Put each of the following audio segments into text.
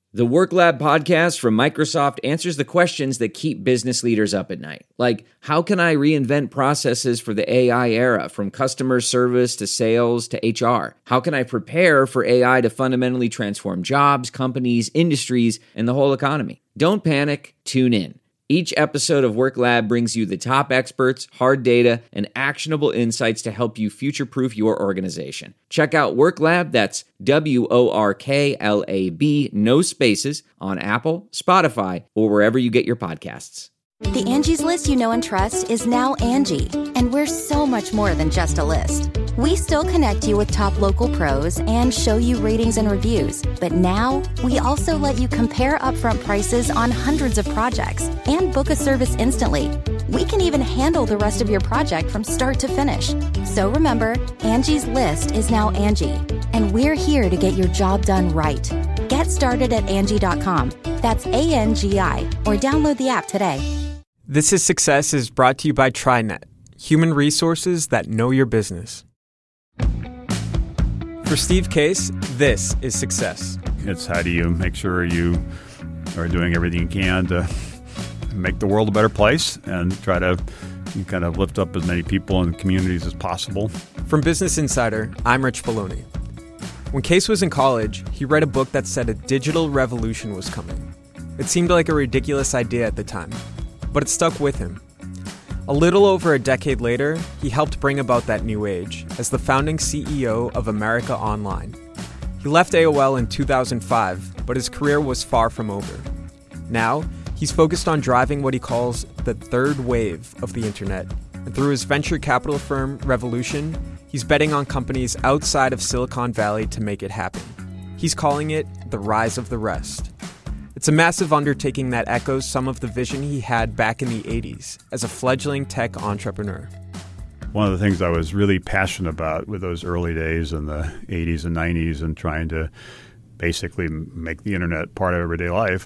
The Work Lab podcast from Microsoft answers the questions that keep business leaders up at night. Like, how can I reinvent processes for the AI era, from customer service to sales to HR? How can I prepare for AI to fundamentally transform jobs, companies, industries, and the whole economy? Don't panic, tune in. Each episode of Work Lab brings you the top experts, hard data, and actionable insights to help you future-proof your organization. Check out Work Lab, that's WORKLAB, no spaces, on Apple, Spotify, or wherever you get your podcasts. The Angie's List you know and trust is now Angie, and we're so much more than just a list. We still connect you with top local pros and show you ratings and reviews, but now we also let you compare upfront prices on hundreds of projects and book a service instantly. We can even handle the rest of your project from start to finish. So remember, Angie's List is now Angie, and we're here to get your job done right. Get started at Angie.com. That's ANGI, or download the app today. This is Success is brought to you by TriNet, human resources that know your business. For Steve Case, this is Success. It's how do you make sure you are doing everything you can to make the world a better place and try to kind of lift up as many people and communities as possible. From Business Insider, I'm Rich Poloni. When Case was in college, he read a book that said a digital revolution was coming. It seemed like a ridiculous idea at the time, but it stuck with him. A little over a decade later, he helped bring about that new age as the founding CEO of America Online. He left AOL in 2005, but his career was far from over. Now, he's focused on driving what he calls the third wave of the internet, and through his venture capital firm, Revolution, he's betting on companies outside of Silicon Valley to make it happen. He's calling it the rise of the rest. It's a massive undertaking that echoes some of the vision he had back in the 80s as a fledgling tech entrepreneur. One of the things I was really passionate about with those early days in the 80s and 90s and trying to basically make the internet part of everyday life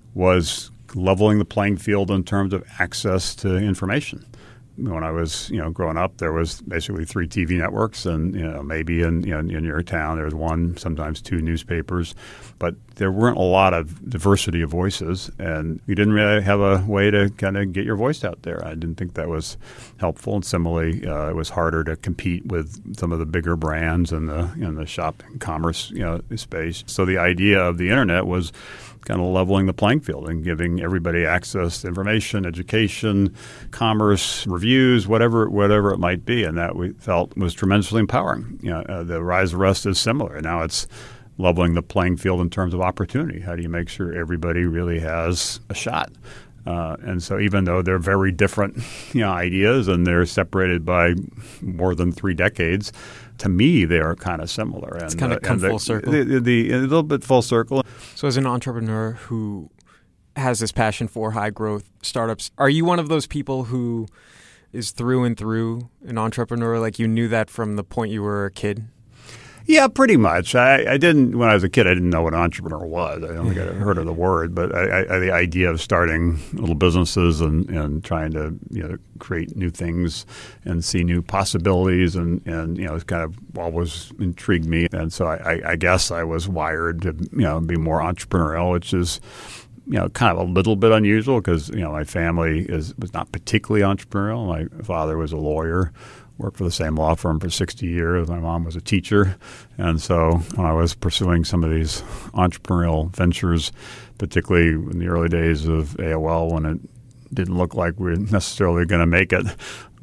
was leveling the playing field in terms of access to information. When I was, growing up, there was basically 3 TV networks, and maybe in your town there was 1, sometimes 2 newspapers, but there weren't a lot of diversity of voices, and you didn't really have a way to kind of get your voice out there. I didn't think that was helpful, and similarly, it was harder to compete with some of the bigger brands in the shop and commerce space. So the idea of the internet was kind of leveling the playing field and giving everybody access to information, education, commerce, reviews, whatever it might be. And that we felt was tremendously empowering. The rise of the rest is similar. Now it's leveling the playing field in terms of opportunity. How do you make sure everybody really has a shot? And so even though they're very different ideas and they're separated by more than 3 decades, to me, they are kind of similar. It's kind of come full circle. A little bit full circle. So as an entrepreneur who has this passion for high growth startups, are you one of those people who is through and through an entrepreneur? Like you knew that from the point you were a kid? Yeah, pretty much. I didn't, when I was a kid, I didn't know what an entrepreneur was. I don't think I'd heard of the word, but the idea of starting little businesses and trying to create new things and see new possibilities and it's kind of always intrigued me. And so I guess I was wired to be more entrepreneurial, which is kind of a little bit unusual because my family was not particularly entrepreneurial. My father was a lawyer. Worked for the same law firm for 60 years. My mom was a teacher. And so when I was pursuing some of these entrepreneurial ventures, particularly in the early days of AOL when it didn't look like we were necessarily going to make it,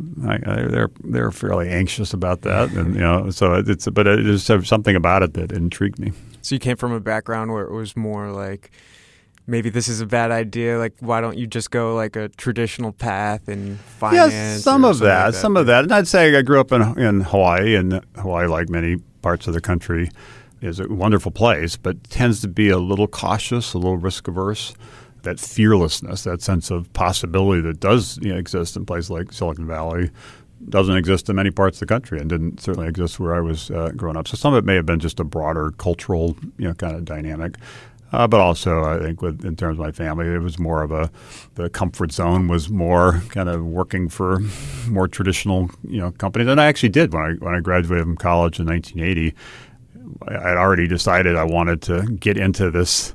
they're fairly anxious about that. And so but it just something about it that intrigued me. So you came from a background where it was more like, maybe this is a bad idea. Like, why don't you just go like a traditional path in finance? Yes, some of that. And I'd say I grew up in Hawaii, and Hawaii, like many parts of the country, is a wonderful place, but tends to be a little cautious, a little risk averse. That fearlessness, that sense of possibility that does exist in places like Silicon Valley, doesn't exist in many parts of the country, and didn't certainly exist where I was growing up. So some of it may have been just a broader cultural, kind of dynamic. But also, I think in terms of my family, it was more of the comfort zone was more kind of working for more traditional, companies. And I actually did when I graduated from college in 1980. I had already decided I wanted to get into this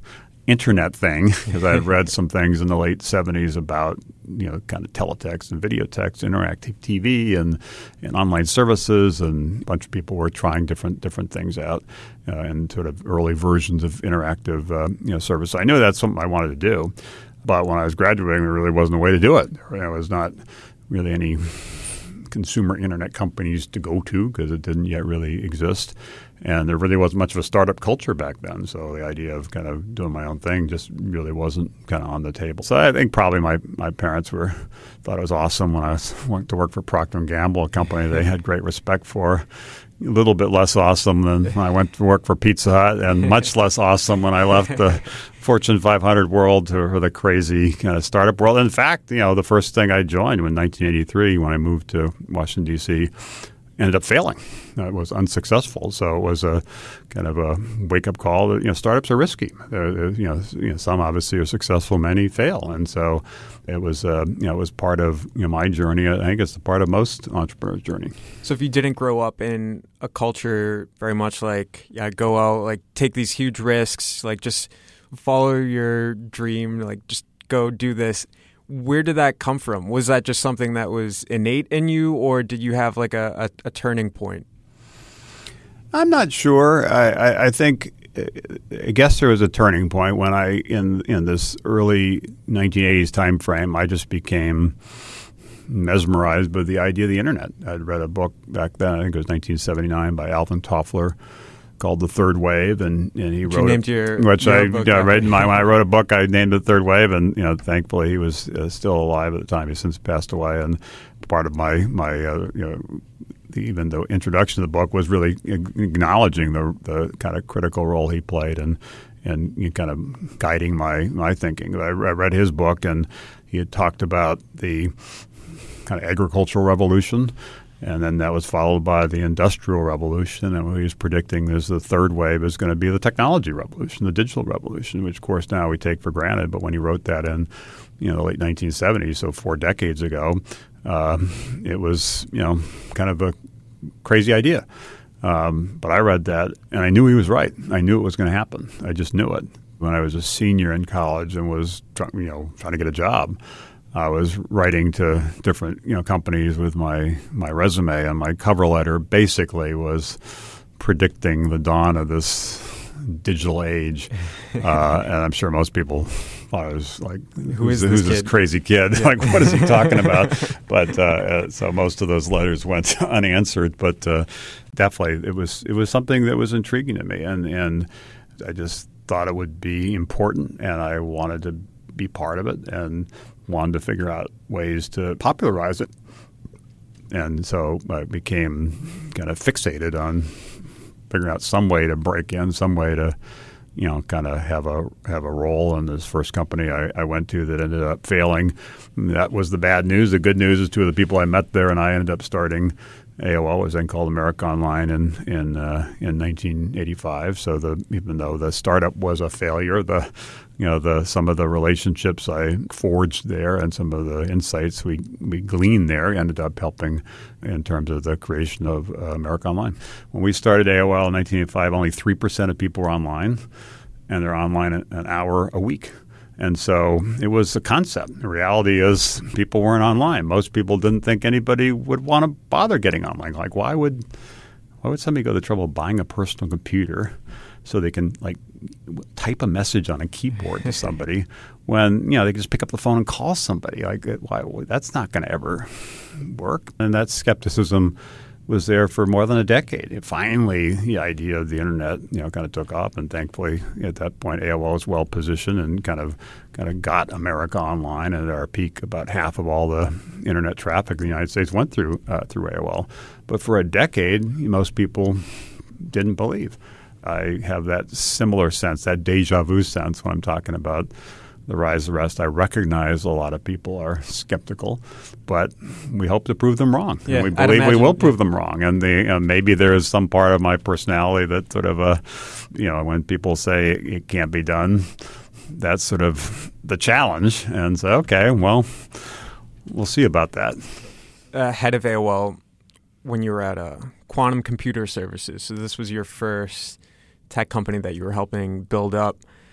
internet thing because I had read some things in the late 70s about, kind of teletext and videotext, interactive TV and online services, and a bunch of people were trying different things out and sort of early versions of interactive service. So I knew that's something I wanted to do. But when I was graduating, there really wasn't a way to do it. There was not really any consumer internet companies to go to because it didn't yet really exist. And there really wasn't much of a startup culture back then. So the idea of kind of doing my own thing just really wasn't kind of on the table. So I think probably my parents thought it was awesome when I went to work for Procter & Gamble, a company they had great respect for. A little bit less awesome than when I went to work for Pizza Hut, and much less awesome when I left the Fortune 500 world for the crazy kind of startup world. In fact, the first thing I joined in 1983 when I moved to Washington, D.C., ended up failing. It was unsuccessful. So it was a kind of a wake-up call that, startups are risky. Some obviously are successful, many fail. And so it was, it was part of my journey. I think it's the part of most entrepreneurs' journey. So if you didn't grow up in a culture very much like, go out, like take these huge risks, like just follow your dream, like just go do this, where did that come from? Was that just something that was innate in you, or did you have like a turning point? I'm not sure. I guess there was a turning point when in this early 1980s time frame, I just became mesmerized by the idea of the internet. I'd read a book back then, I think it was 1979, by Alvin Toffler, called The Third Wave, and he wrote named your book. When I wrote a book, I named it The Third Wave, and thankfully he was still alive at the time. He's since passed away, and part of my even the introduction to the book was really acknowledging the kind of critical role he played and kind of guiding my thinking. I read his book, and he had talked about the kind of agricultural revolution. And then that was followed by the Industrial Revolution. And what he was predicting is the third wave is going to be the technology revolution, the digital revolution, which, of course, now we take for granted. But when he wrote that in the late 1970s, so 4 decades ago, it was kind of a crazy idea. But I read that, and I knew he was right. I knew it was going to happen. I just knew it. When I was a senior in college and was trying to get a job, I was writing to different companies with my resume, and my cover letter basically was predicting the dawn of this digital age. And I'm sure most people thought I was like, who's this crazy kid? Yeah. Like, what is he talking about? But so most of those letters went unanswered. But definitely, it was something that was intriguing to me, and I just thought it would be important, and I wanted to be part of it, and wanted to figure out ways to popularize it. And so I became kind of fixated on figuring out some way to break in, some way to, kind of have a role in this first company I went to that ended up failing. That was the bad news. The good news is 2 of the people I met there and I ended up starting AOL, was then called America Online in 1985. So even though the startup was a failure, some of the relationships I forged there and some of the insights we gleaned there ended up helping in terms of the creation of America Online. When we started AOL in 1985, only 3% of people were online, and they're online an hour a week. And so it was a concept. The reality is people weren't online. Most people didn't think anybody would want to bother getting online. Like, why would somebody go to the trouble of buying a personal computer so they can type a message on a keyboard to somebody when they can just pick up the phone and call somebody? Like, why? That's not going to ever work. And that skepticism was there for more than a decade. Finally, the idea of the internet, kind of took off, and thankfully, at that point, AOL was well positioned and kind of got America Online. And at our peak, about half of all the internet traffic in the United States went through AOL. But for a decade, most people didn't believe. I have that similar sense, that deja vu sense when I'm talking about the rise of the rest. I recognize a lot of people are skeptical, but we hope to prove them wrong. Yeah, and we believe we will prove them wrong. And maybe there is some part of my personality that sort of, when people say it can't be done, that's sort of the challenge. And so, okay, well, we'll see about that. Head of AOL, when you were at Quantum Computer Services, so this was your first tech company that you were helping build up.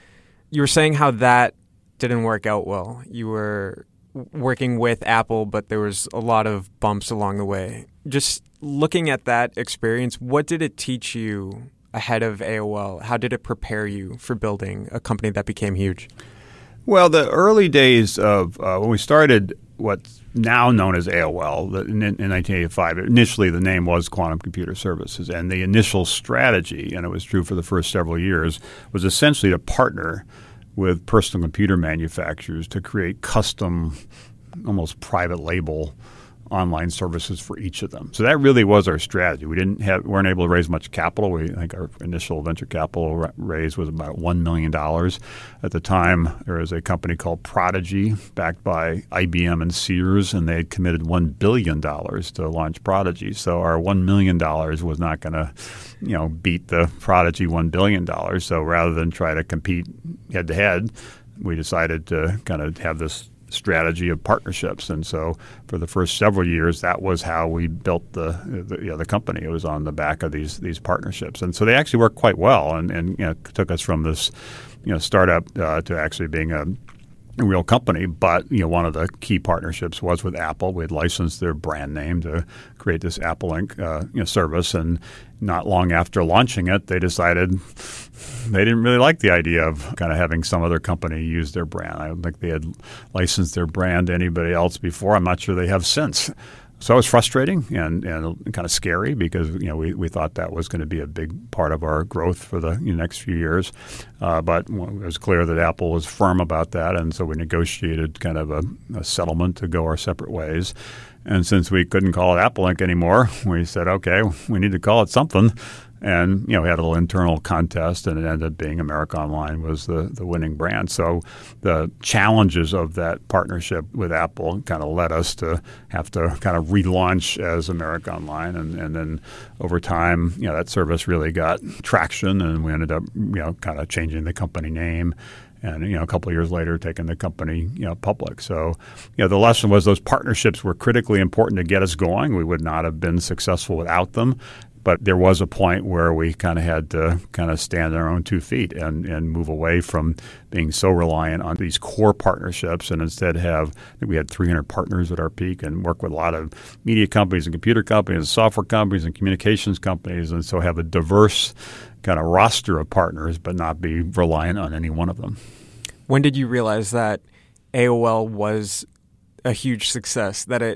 You were saying how that didn't work out well. You were working with Apple, but there was a lot of bumps along the way. Just looking at that experience, what did it teach you ahead of AOL? How did it prepare you for building a company that became huge? Well, the early days of when we started what's now known as AOL in 1985, initially the name was Quantum Computer Services, and the initial strategy, and it was true for the first several years, was essentially to partner with personal computer manufacturers to create custom, almost private label online services for each of them. So that really was our strategy. We weren't able to raise much capital. I think our initial venture capital raise was about $1 million. At the time, there was a company called Prodigy, backed by IBM and Sears, and they had committed $1 billion to launch Prodigy. So our $1 million was not going to, beat the Prodigy $1 billion. So rather than try to compete head to head, we decided to kind of have this strategy of partnerships, and so for the first several years, that was how we built the company. It was on the back of these partnerships, and so they actually worked quite well, and took us from this startup to actually being a real company. But one of the key partnerships was with Apple. We had licensed their brand name to create this Apple Inc. Service, and not long after launching it, they decided they didn't really like the idea of kind of having some other company use their brand. I don't think they had licensed their brand to anybody else before. I'm not sure they have since. So it was frustrating and kind of scary because we thought that was going to be a big part of our growth for the next few years. But it was clear that Apple was firm about that, and so we negotiated kind of a settlement to go our separate ways. And since we couldn't call it Apple Inc. anymore, we said, okay, we need to call it something. And we had a little internal contest, and it ended up being America Online was the winning brand. So the challenges of that partnership with Apple kind of led us to have to kind of relaunch as America Online, and then over time, that service really got traction, and we ended up kind of changing the company name. And a couple of years later, taking the company public. So the lesson was those partnerships were critically important to get us going. We would not have been successful without them. But there was a point where we kind of had to kind of stand on our own 2 feet and move away from being so reliant on these core partnerships, and instead I think we had 300 partners at our peak, and work with a lot of media companies and computer companies and software companies and communications companies, and so have a diverse kind of roster of partners, but not be reliant on any one of them. When did you realize that AOL was a huge success, that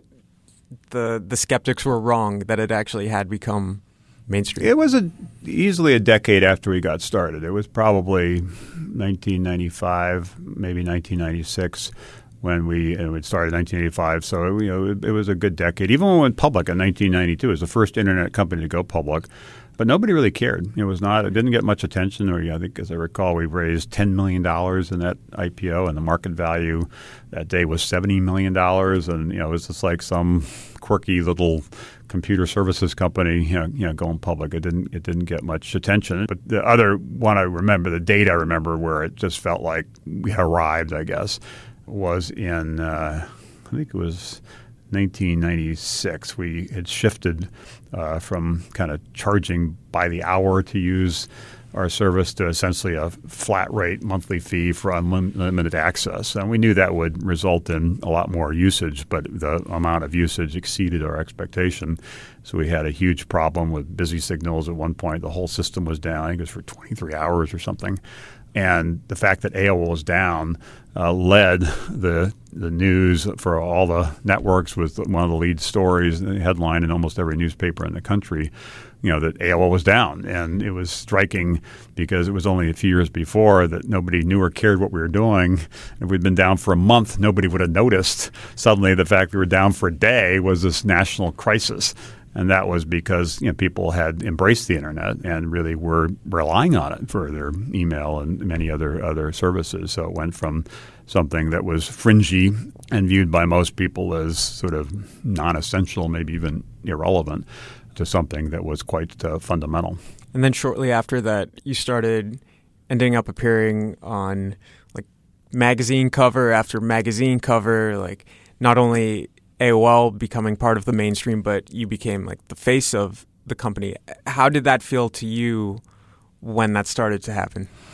the skeptics were wrong, that it actually had become mainstream? It was easily a decade after we got started. It was probably 1995, maybe 1996 when we started in 1985. So it was a good decade. Even when we went public in 1992, it was the first internet company to go public. But nobody really cared. It didn't get much attention. Or I think, as I recall, we raised $10 million in that IPO, and the market value that day was $70 million. And it was just like some quirky little computer services company, going public. It didn't get much attention. But the other one the date I remember where it just felt like we had arrived, I guess, was in I think it was 1996. We had shifted from kind of charging by the hour to use our service to essentially a flat rate monthly fee for unlimited access. And we knew that would result in a lot more usage, but the amount of usage exceeded our expectation. So we had a huge problem with busy signals. At one point, the whole system was down. I think it was for 23 hours or something. And the fact that AOL was down led the news for all the networks was one of the lead stories, the headline in almost every newspaper in the country, that AOL was down. And it was striking because it was only a few years before that nobody knew or cared what we were doing. If we'd been down for a month, nobody would have noticed. Suddenly, the fact we were down for a day was this national crisis. And that was because people had embraced the internet and really were relying on it for their email and many other services. So it went from something that was fringy and viewed by most people as sort of non-essential, maybe even irrelevant, to something that was quite fundamental. And then shortly after that, you started ending up appearing on like magazine cover after magazine cover, like not only AOL becoming part of the mainstream, but you became like the face of the company. How did that feel to you when that started to happen?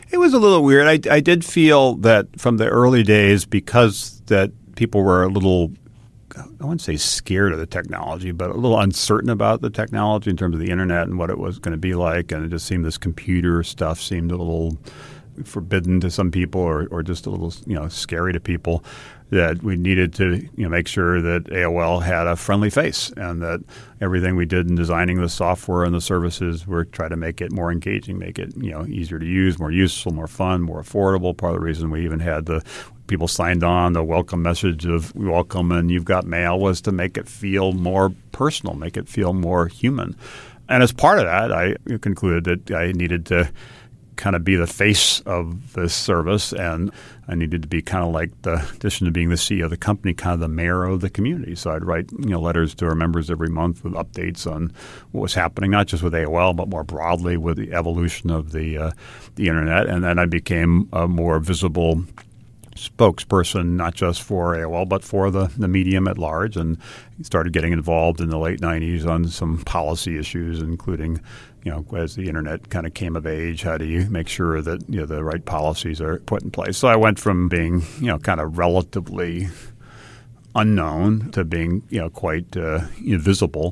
It was a little weird. I did feel that from the early days, because that people were a little, I wouldn't say scared of the technology, but a little uncertain about the technology in terms of the internet and what it was going to be like. And it just seemed this computer stuff seemed a little forbidden to some people or just a little, scary to people, that we needed to make sure that AOL had a friendly face and that everything we did in designing the software and the services were try to make it more engaging, make it easier to use, more useful, more fun, more affordable. Part of the reason we even had the people signed on the welcome message of welcome and you've got mail was to make it feel more personal, make it feel more human. And as part of that, I concluded that I needed to kind of be the face of this service, and I needed to be kind of like, in addition to being the CEO of the company, kind of the mayor of the community. So I'd write letters to our members every month with updates on what was happening, not just with AOL, but more broadly with the evolution of the internet. And then I became a more visible spokesperson, not just for AOL, but for the medium at large, and started getting involved in the late 90s on some policy issues, including, as the internet kind of came of age, how do you make sure that the right policies are put in place? So I went from being, kind of relatively unknown to being, quite visible.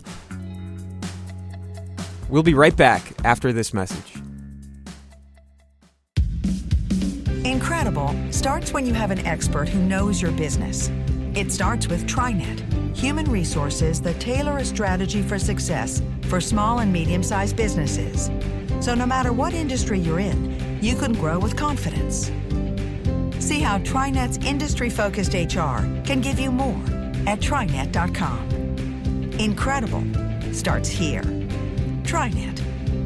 We'll be right back after this message. Incredible starts when you have an expert who knows your business. It starts with TriNet, human resources that tailor a strategy for success for small and medium-sized businesses. So no matter what industry you're in, you can grow with confidence. See how TriNet's industry-focused HR can give you more at TriNet.com. Incredible starts here. TriNet.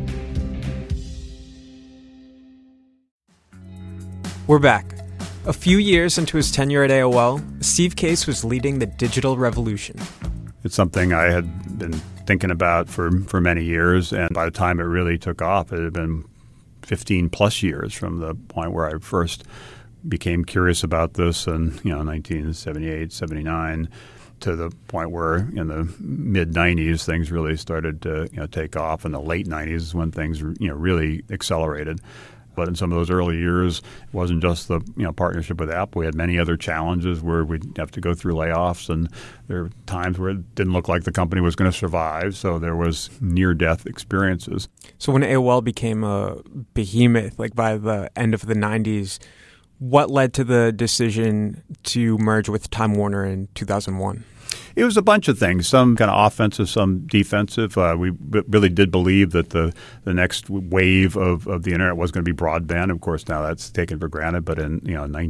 We're back. A few years into his tenure at AOL, Steve Case was leading the digital revolution. It's something I had been thinking about for many years, and by the time it really took off, it had been 15 plus years from the point where I first became curious about this in 1978, 79, to the point where in the mid-90s things really started to take off. In the late 90s is when things really accelerated. But in some of those early years, it wasn't just the partnership with Apple. We had many other challenges where we'd have to go through layoffs, and there were times where it didn't look like the company was going to survive. So there was near-death experiences. So when AOL became a behemoth, like by the end of the 90s, what led to the decision to merge with Time Warner in 2001? It was a bunch of things, some kind of offensive, some defensive. We really did believe that the next wave of the internet was going to be broadband. Of course, now that's taken for granted. But in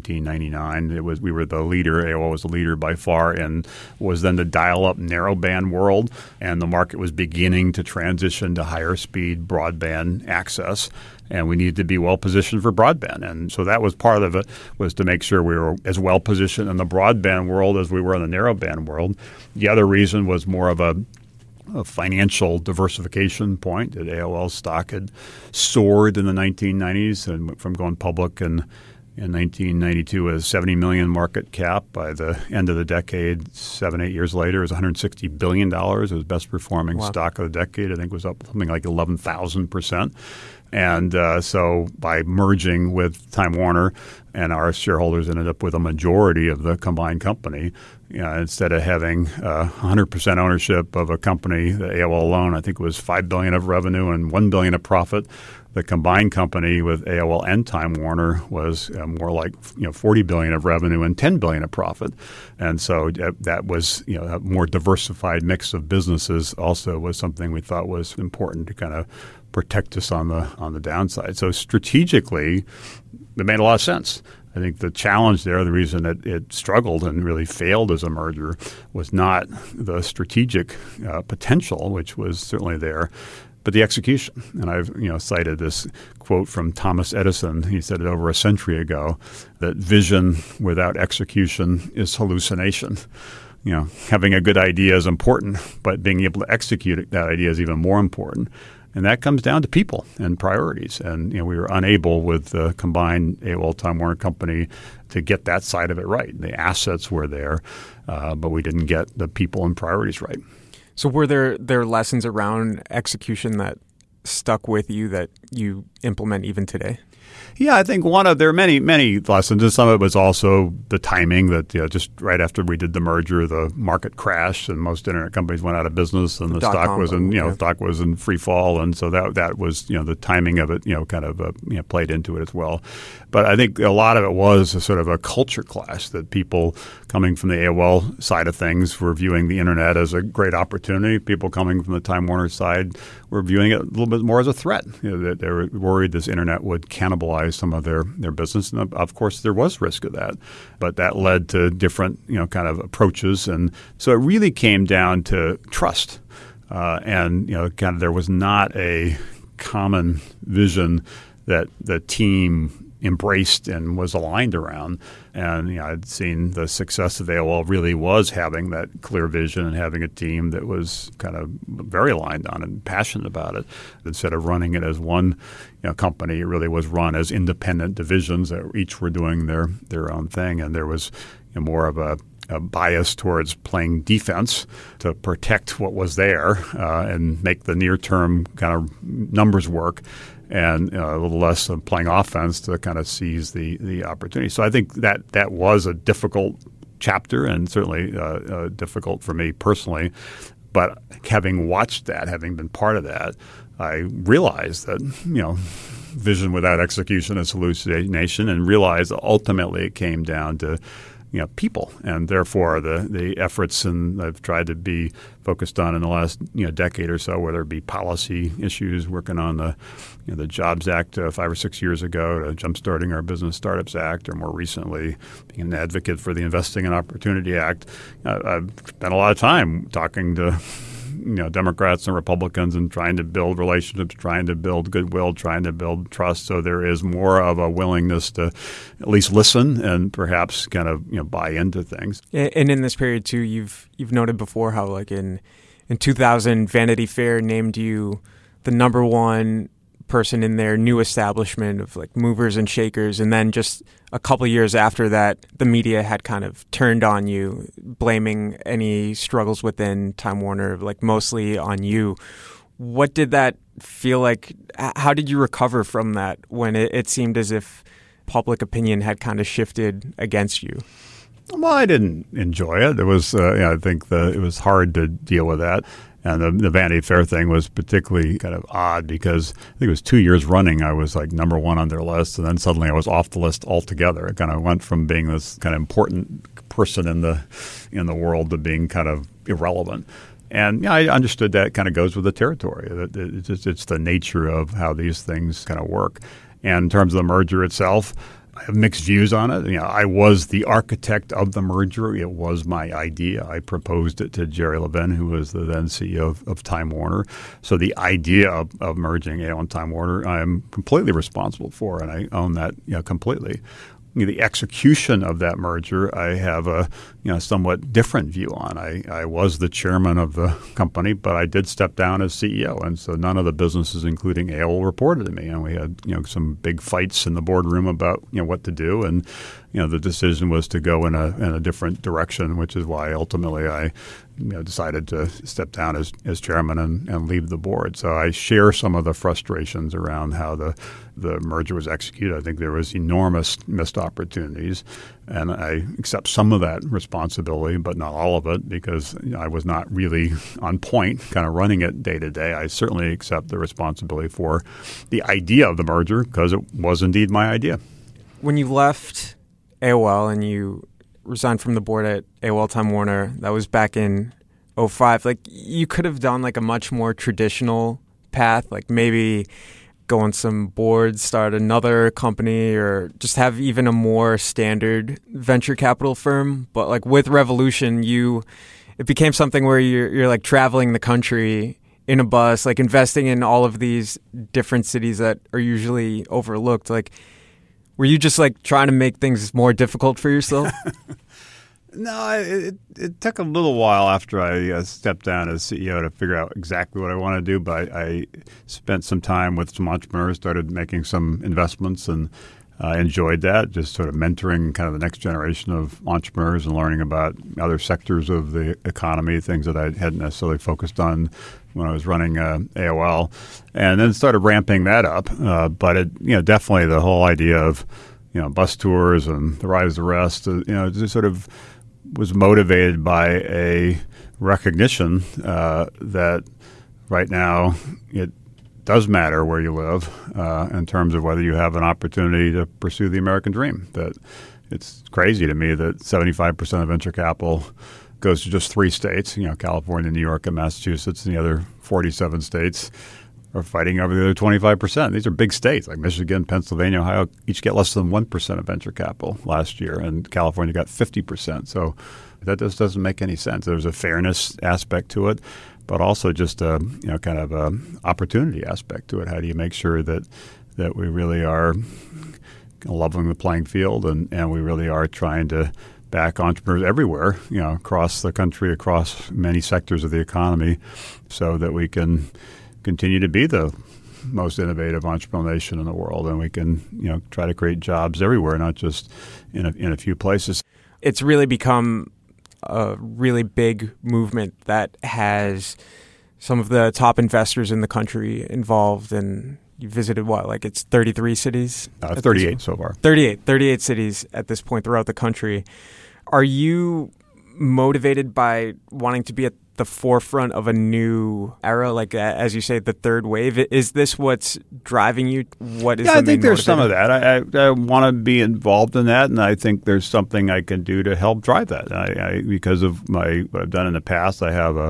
1999, we were the leader. AOL was the leader by far, and was then the dial-up narrowband world. And the market was beginning to transition to higher speed broadband access. And we needed to be well positioned for broadband. And so that was part of it, was to make sure we were as well positioned in the broadband world as we were in the narrowband world. The other reason was more of a financial diversification point. That AOL stock had soared in the 1990s and went from going public in 1992 with $70 million market cap. By the end of the decade, 7-8 years later, it was $160 billion. It was best performing stock of the decade. I think it was up something like 11,000%. And so by merging with Time Warner, and our shareholders ended up with a majority of the combined company, instead of having 100% ownership of a company, the AOL alone, I think it was $5 billion of revenue and $1 billion of profit. The combined company with AOL and Time Warner was more like $40 billion of revenue and $10 billion of profit. And so that was a more diversified mix of businesses also was something we thought was important to kind of protect us on the downside. So strategically, it made a lot of sense. I think the challenge there, the reason that it struggled and really failed as a merger, was not the strategic potential, which was certainly there, but the execution. And I've cited this quote from Thomas Edison. He said it over a century ago, that vision without execution is hallucination. Having a good idea is important, but being able to execute that idea is even more important. And that comes down to people and priorities. And we were unable with the combined AOL Time Warner company to get that side of it right. The assets were there, but we didn't get the people and priorities right. So were there lessons around execution that stuck with you that you implement even today? Yeah, I think there are many lessons, and some of it was also the timing that just right after we did the merger, the market crashed and most internet companies went out of business, and the stock was stock was in free fall, and so that was the timing of it kind of played into it as well. But I think a lot of it was a sort of a culture clash that people coming from the AOL side of things were viewing the internet as a great opportunity. People coming from the Time Warner side were viewing it a little bit more as a threat. That they were worried this internet would cannibalize some of their business, and of course there was risk of that. But that led to different kind of approaches, and so it really came down to trust. And kind of there was not a common vision that the team embraced and was aligned around. And I'd seen the success of AOL really was having that clear vision and having a team that was kind of very aligned on it and passionate about it. Instead of running it as one company, it really was run as independent divisions that each were doing their own thing. And there was more of a bias towards playing defense to protect what was there and make the near-term kind of numbers work, and a little less of playing offense to kind of seize the opportunity. So I think that was a difficult chapter, and certainly difficult for me personally. But having watched that, having been part of that, I realized that vision without execution is hallucination, and realized that ultimately it came down to people, and therefore the efforts and I've tried to be focused on in the last decade or so, whether it be policy issues, working on the Jobs Act 5 or 6 years ago, to jumpstarting our Business Startups Act, or more recently being an advocate for the Investing in Opportunity Act. I've spent a lot of time talking to Democrats and Republicans and trying to build relationships, trying to build goodwill, trying to build trust. So there is more of a willingness to at least listen and perhaps kind of buy into things. And in this period too, you've noted before how like in 2000, Vanity Fair named you the number one person in their new establishment of like movers and shakers, and then just a couple of years after that, the media had kind of turned on you, blaming any struggles within Time Warner, like mostly on you. What did that feel like? How did you recover from that when it seemed as if public opinion had kind of shifted against you? Well, I didn't enjoy it. It was, I think it was hard to deal with that. And the Vanity Fair thing was particularly kind of odd because I think it was 2 years running I was like number one on their list, and then suddenly I was off the list altogether. It kind of went from being this kind of important person in the world to being kind of irrelevant. And I understood that kind of goes with the territory. It's the nature of how these things kind of work. And in terms of the merger itself, I have mixed views on it. I was the architect of the merger. It was my idea. I proposed it to Jerry Levin, who was the then CEO of Time Warner. So the idea of merging AOL and Time Warner, I am completely responsible for, and I own that completely. The execution of that merger, I have a somewhat different view on. I was the chairman of the company, but I did step down as CEO, and so none of the businesses, including AOL, reported to me. And we had some big fights in the boardroom about what to do, and the decision was to go in a different direction, which is why ultimately I decided to step down as chairman and leave the board. So I share some of the frustrations around how the merger was executed. I think there was enormous missed opportunities, and I accept some of that responsibility, but not all of it, because I was not really on point kind of running it day to day. I certainly accept the responsibility for the idea of the merger because it was indeed my idea. When you left AOL and you resigned from the board at AOL Time Warner, that was back in 2005. Like, you could have done like a much more traditional path, like maybe go on some boards, start another company, or just have even a more standard venture capital firm. But like with Revolution, it became something where you're like traveling the country in a bus, like investing in all of these different cities that are usually overlooked. Like, were you just like trying to make things more difficult for yourself? No, it took a little while after I stepped down as CEO to figure out exactly what I want to do. But I spent some time with some entrepreneurs, started making some investments, and I enjoyed that, just sort of mentoring kind of the next generation of entrepreneurs and learning about other sectors of the economy, things that I hadn't necessarily focused on when I was running AOL, and then started ramping that up. But it, definitely the whole idea of, bus tours and the rise of the rest, just sort of was motivated by a recognition that right now it does matter where you live in terms of whether you have an opportunity to pursue the American dream. That it's crazy to me that 75% of venture capital goes to just 3 states, California, New York, and Massachusetts, and the other 47 states are fighting over the other 25%. These are big states like Michigan, Pennsylvania, Ohio, each get less than 1% of venture capital last year, and California got 50%. So that just doesn't make any sense. There's a fairness aspect to it, but also just a kind of a opportunity aspect to it. How do you make sure that we really are leveling the playing field and we really are trying to back entrepreneurs everywhere, across the country, across many sectors of the economy, so that we can continue to be the most innovative entrepreneurial nation in the world, and we can try to create jobs everywhere, not just in a few places. It's really become a really big movement that has some of the top investors in the country involved. And you visited it's 33 cities? 38 so far. 38 cities at this point throughout the country. Are you motivated by wanting to be at the forefront of a new era, like as you say, the third wave? Is this what's driving you? What is the main I think there's motivator? some of that. I want to be involved in that, and I think there's something I can do to help drive that. Because of what I've done in the past, I have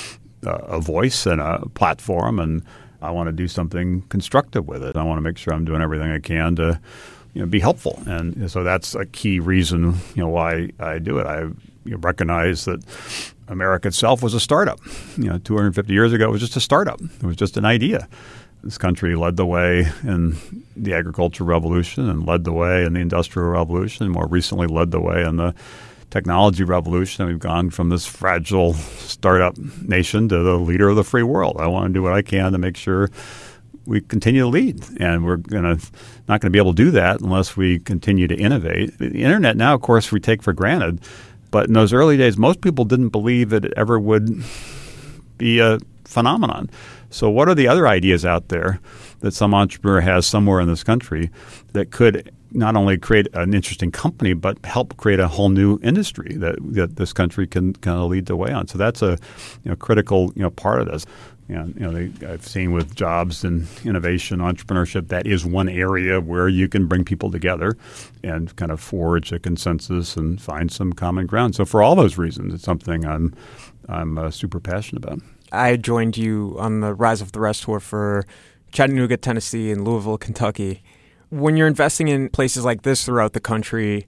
a voice and a platform, and I want to do something constructive with it. I want to make sure I'm doing everything I can to be helpful, and so that's a key reason why I do it. I recognize that America itself was a startup. 250 years ago, it was just a startup. It was just an idea. This country led the way in the agricultural revolution and led the way in the industrial revolution, and more recently led the way in the technology revolution. And we've gone from this fragile startup nation to the leader of the free world. I want to do what I can to make sure we continue to lead, and we're not going to be able to do that unless we continue to innovate. The internet now, of course, we take for granted. But in those early days, most people didn't believe that it ever would be a phenomenon. So what are the other ideas out there that some entrepreneur has somewhere in this country that could not only create an interesting company, but help create a whole new industry that this country can kind of lead the way on? So that's a critical part of this. I've seen with jobs and innovation, entrepreneurship, that is one area where you can bring people together and kind of forge a consensus and find some common ground. So for all those reasons, it's something I'm super passionate about. I joined you on the Rise of the Rest tour for Chattanooga, Tennessee, and Louisville, Kentucky. When you're investing in places like this throughout the country,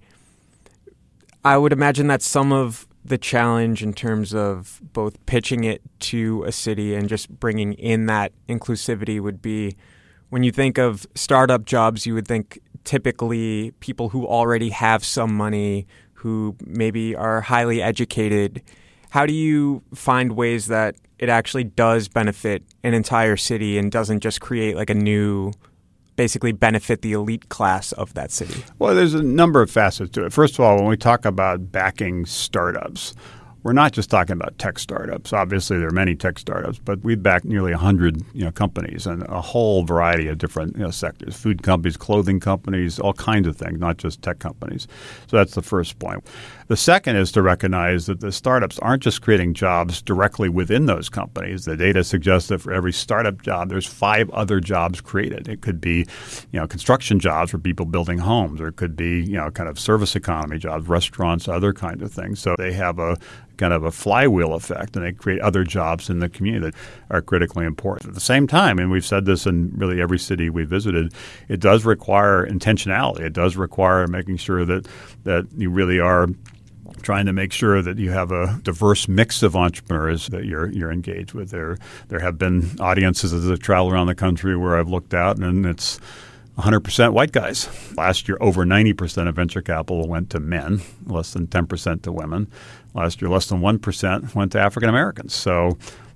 I would imagine that some of the challenge in terms of both pitching it to a city and just bringing in that inclusivity would be, when you think of startup jobs, you would think typically people who already have some money, who maybe are highly educated. How do you find ways that it actually does benefit an entire city and doesn't just create like a new, basically benefit the elite class of that city? Well, there's a number of facets to it. First of all, when we talk about backing startups, we're not just talking about tech startups. Obviously, there are many tech startups, but we back nearly 100 companies and a whole variety of different sectors: food companies, clothing companies, all kinds of things, not just tech companies. So that's the first point. The second is to recognize that the startups aren't just creating jobs directly within those companies. The data suggests that for every startup job, there's 5 other jobs created. It could be, construction jobs for people building homes, or it could be, kind of service economy jobs, restaurants, other kinds of things. So they have a kind of a flywheel effect, and they create other jobs in the community that are critically important. At the same time, and we've said this in really every city we visited, it does require intentionality. It does require making sure that you really are trying to make sure that you have a diverse mix of entrepreneurs that you're engaged with. There have been audiences as I travel around the country where I've looked out, and it's 100% white guys. Last year, over 90% of venture capital went to men, less than 10% to women. Last year, less than 1% went to African Americans. So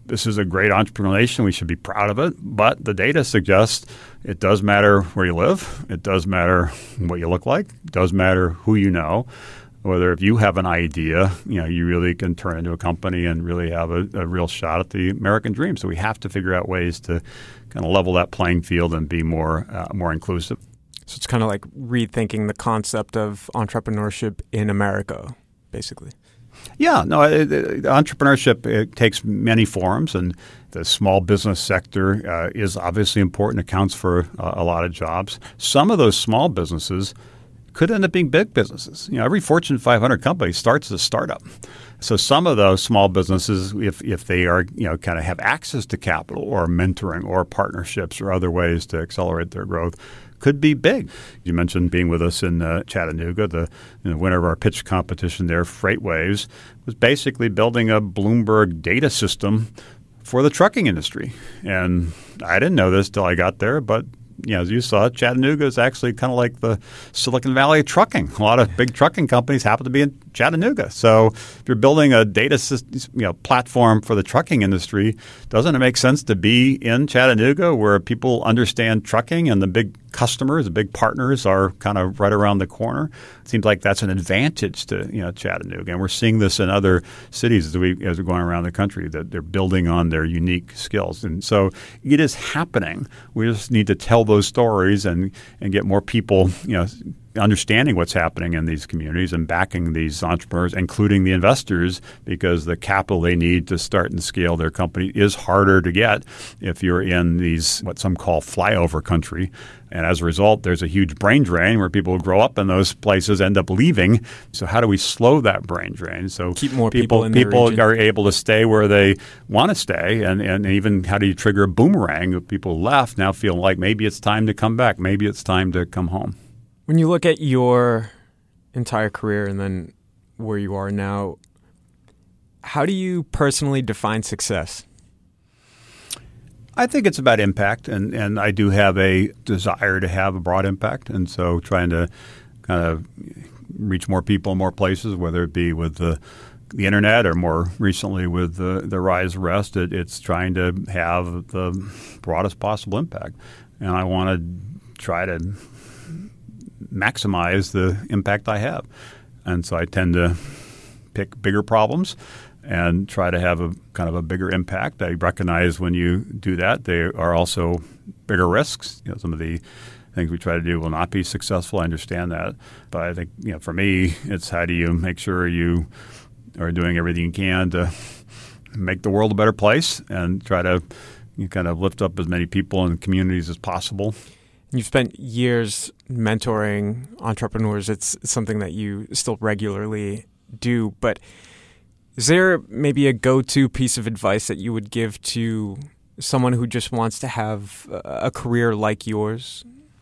this is a great entrepreneurial nation. We should be proud of it. But the data suggests it does matter where you live. It does matter what you look like. It does matter who you know. Whether if you have an idea, you really can turn into a company and really have a real shot at the American dream. So we have to figure out ways to kind of level that playing field and be more inclusive. So it's kind of like rethinking the concept of entrepreneurship in America, basically. Yeah, no, entrepreneurship, it takes many forms, and the small business sector is obviously important, accounts for a lot of jobs. Some of those small businesses could end up being big businesses. Every Fortune 500 company starts as a startup. So some of those small businesses, if they are, kind of have access to capital or mentoring or partnerships or other ways to accelerate their growth, could be big. You mentioned being with us in Chattanooga. The winner of our pitch competition there, FreightWaves, was basically building a Bloomberg data system for the trucking industry. And I didn't know this till I got there, but as you saw, Chattanooga is actually kind of like the Silicon Valley of trucking. A lot of big trucking companies happen to be in Chattanooga. So if you're building a data system, platform for the trucking industry, doesn't it make sense to be in Chattanooga where people understand trucking and the big customers, the big partners are kind of right around the corner? It seems like that's an advantage to Chattanooga. And we're seeing this in other cities as we're going around the country, that they're building on their unique skills. And so it is happening. We just need to tell those stories and get more people, understanding what's happening in these communities and backing these entrepreneurs, including the investors, because the capital they need to start and scale their company is harder to get if you're in these, what some call flyover country. And as a result, there's a huge brain drain where people who grow up in those places end up leaving. So how do we slow that brain drain? So keep more people in people are able to stay where they want to stay. And even how do you trigger a boomerang of people who left now feel like maybe it's time to come back. Maybe it's time to come home. When you look at your entire career and then where you are now, how do you personally define success? I think it's about impact, and I do have a desire to have a broad impact, and so trying to kind of reach more people in more places, whether it be with the internet or more recently with the rise of REST, it's trying to have the broadest possible impact. And I want to try to maximize the impact I have. And so I tend to pick bigger problems and try to have a kind of a bigger impact. I recognize when you do that, there are also bigger risks. Some of the things we try to do will not be successful. I understand that. But I think, for me, it's how do you make sure you are doing everything you can to make the world a better place and try to kind of lift up as many people and communities as possible. You've spent years mentoring entrepreneurs. It's something that you still regularly do. But is there maybe a go-to piece of advice that you would give to someone who just wants to have a career like yours?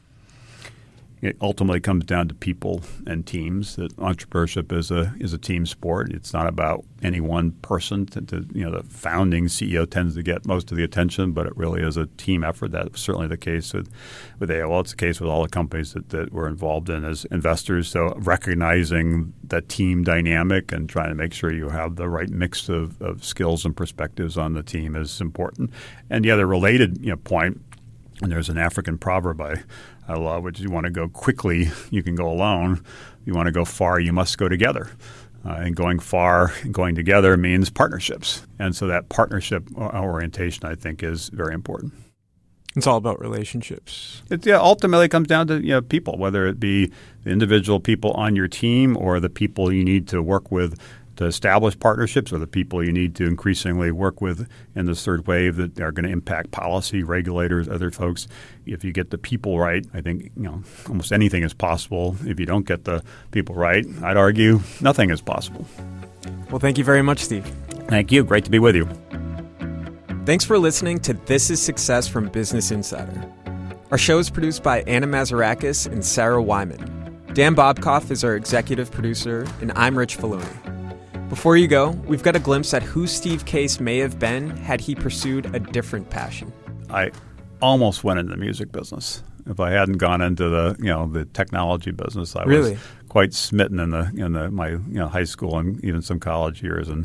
It ultimately comes down to people and teams. That entrepreneurship is a team sport. It's not about any one person. The founding CEO tends to get most of the attention, but it really is a team effort. That's certainly the case with AOL. It's the case with all the companies that we're involved in as investors. So recognizing the team dynamic and trying to make sure you have the right mix of skills and perspectives on the team is important. And the other related point, and there's an African proverb I love, which is you want to go quickly, you can go alone. You want to go far, you must go together. And going far and going together means partnerships. And so that partnership orientation, I think, is very important. It's all about relationships. It ultimately comes down to people, whether it be the individual people on your team or the people you need to work with to establish partnerships, or the people you need to increasingly work with in this third wave that are going to impact policy, regulators, other folks. If you get the people right, I think almost anything is possible. If you don't get the people right, I'd argue nothing is possible. Well, thank you very much, Steve. Thank you. Great to be with you. Thanks for listening to This is Success from Business Insider. Our show is produced by Anna Mazarakis and Sarah Wyman. Dan Bobkoff is our executive producer, and I'm Rich Filoni. Before you go, we've got a glimpse at who Steve Case may have been had he pursued a different passion. I almost went into the music business. If I hadn't gone into the technology business, I was quite smitten in my high school and even some college years. And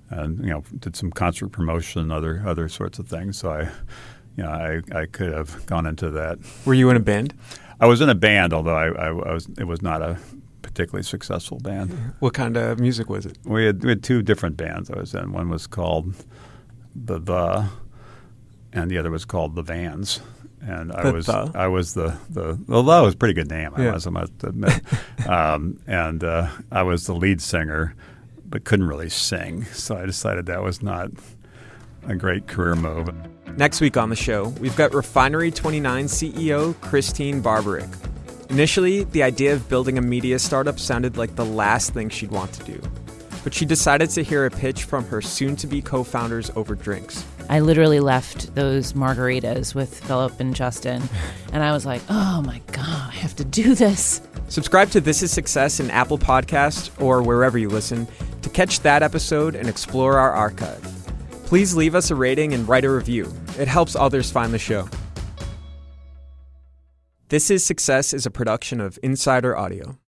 and did some concert promotion, other sorts of things. So I could have gone into that. Were you in a band? I was in a band, although it was not a particularly successful band. What kind of music was it? We had two different bands I was in. One was called The, and the other was called The Vans. And I was the well, that was a pretty good name. I must admit. And I was the lead singer, but couldn't really sing. So I decided that was not a great career move. Next week on the show, we've got Refinery29 CEO Christine Barbarick. Initially, the idea of building a media startup sounded like the last thing she'd want to do. But she decided to hear a pitch from her soon-to-be co-founders over drinks. I literally left those margaritas with Philip and Justin, and I was like, oh my God, I have to do this. Subscribe to This Is Success in Apple Podcasts or wherever you listen to catch that episode and explore our archive. Please leave us a rating and write a review. It helps others find the show. This Is Success is a production of Insider Audio.